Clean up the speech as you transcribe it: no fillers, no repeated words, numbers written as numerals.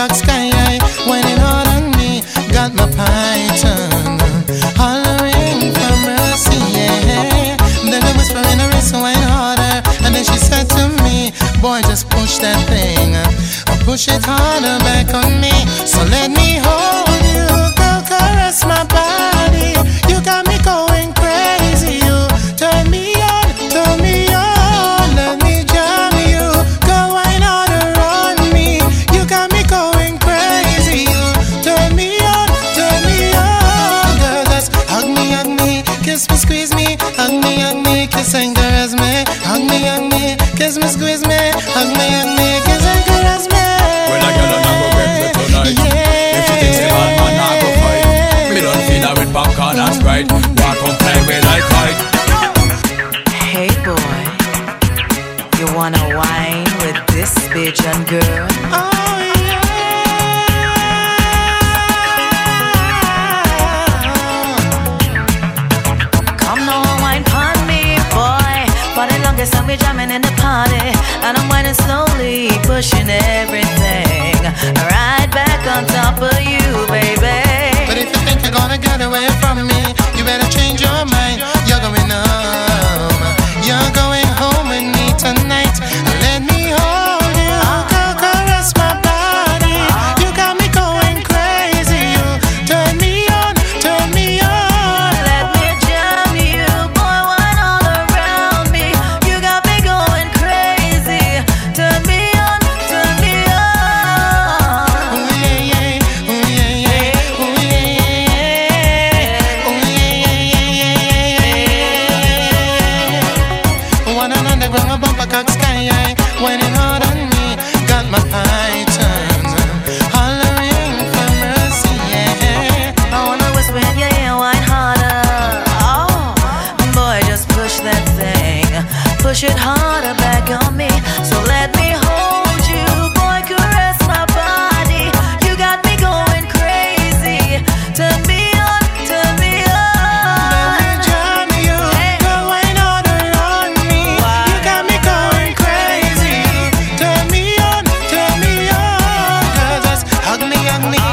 cock sky high, whining hard on me. Got my python hollering for mercy, yeah. Then I whisper in her ear, so whine harder. And then she said to me, boy, just push that thing, or push it harder back on me. So let me hold you, girl, caress my body. You got me going crazy. You turn me on, turn me on. Let me jam you, go wine harder on me. You got me going crazy. You turn me on, girl. Just hug me, kiss me, squeeze me, hug me, kiss and caress me. Hug me, kiss me, squeeze me, hug me, kiss and caress me. When I get on, I go get me tonight. Yeah. If you think say man, I go fight. Me don't feel that with popcorn and Sprite. Walk on time when I fight. Hey boy, you wanna wine with this bitch and girl? Oh yeah. Come now and wine pon me, boy. For the longest time we jamming in the party, and I'm whining slowly, pushing everything right back on top of you, baby. But if you think you're gonna get away from me, you better change your mind. You're going home. You're going home with me tonight. Let me hold you, girl, caress my body. You got me going crazy. You turn me on, turn me on. Let me jam you, boy, wine all around me. You got me going crazy. Turn me on, turn me on. Ooh yeah, yeah, ooh yeah, yeah, ooh yeah, yeah, ooh yeah, yeah. One and underground, a bumper cock sky high, whining hard on me. Got my python hollering for mercy, yeah. I wanna whisper in your ear, wine harder. Oh, boy, just push that thing. Push it harder back on me. So let me hold you, boy, caress my body. You got me going crazy. Turn me on, turn me Let me on. jam you, go wine harder on me. You got me going crazy. Turn me on, girl, just hug me,